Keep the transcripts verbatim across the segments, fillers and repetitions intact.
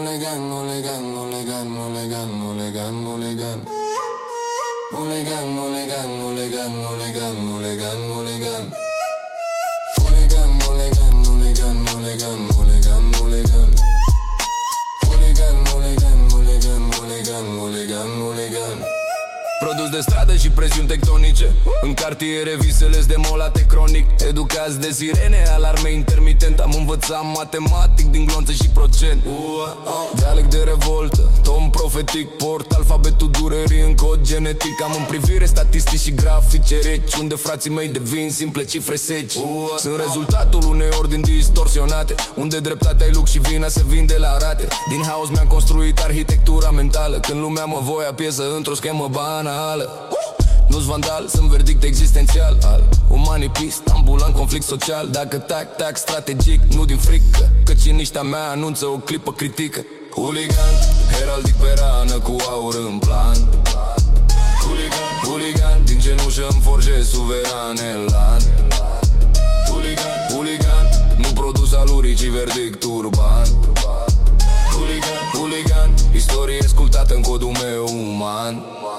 Hooligan, hooligan, hooligan, hooligan, hooligan, hooligan. Hooligan, hooligan, hooligan, hooligan, hooligan, hooligan. Hooligan, hooligan, hooligan, hooligan, hooligan, hooligan. Hooligan, hooligan, hooligan, hooligan, hooligan, hooligan. Produs de stradă și presiuni tectonice. În cartiere visele-s demolate cronic. Educați de sirene, alarme intermitent. Am învățat matematic din glonță și procent. Dialect de revoltă, tom profetic. Port alfabetul durerii în cod genetic. Am în privire statistici și grafice reci, unde frații mei devin simple cifre seci. Sunt rezultatul unei ordini distorsionate, unde dreptatea-i lux și vina se vinde la rate. Din haos mi-am construit arhitectura mentală, când lumea mă voia piesă într-o schemă banală. Nu-s vandal, sunt verdict existențial al umanipist, ambulant conflict social. Dacă tac, tac strategic, nu din frică, că ciniștea mea anunță o clipă critică. Hooligan, heraldic pe rană cu aur în plan. Hooligan, hooligan, din cenușă îmi forjez suveran elan. Hooligan, hooligan, nu produs aluric, ci verdict urban. Hooligan, hooligan, istorie ascultată în codul meu uman.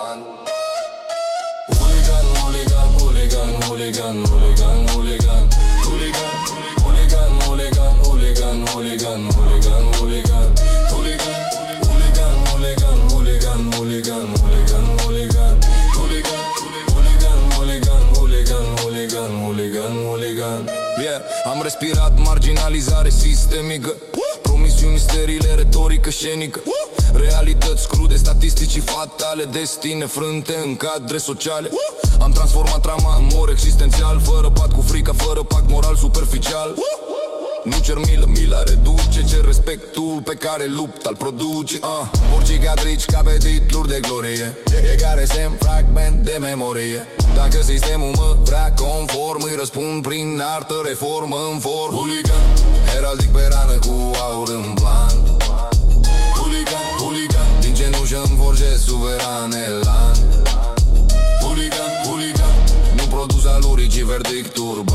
Hooligan, hooligan, hooligan, hooligan, hooligan, hooligan. Hooligan, hooligan, hooligan, hooligan, hooligan, hooligan, hooligan. Hooligan, hooligan, hooligan, hooligan, hooligan, hooligan, hooligan. Hooligan, hooligan, hooligan, hooligan, hooligan, hooligan, hooligan. Yeah, am respirat marginalizare sistemică, promisiuni sterile, retorică scenică, realități crude, statisticii fatale, destine frânte în cadre sociale. Am transformat trama în mor existențial, fără pat cu frica, fără pact moral superficial. Nu cer milă, mila reduce, cer respectul pe care lupt al produce. uh. Orice cadrici ca pe titluri de glorie, fiecare semn fragment de memorie. Dacă sistemul mă vrea conform, îi răspund prin artă, reformă în form. Hooligan, heraldic pe rană cu aur în plan. Hooligan, hooligan, din cenușă îmi forjez suveran elan. Hooligan, hooligan, nu produs aluric, ci verdict urban.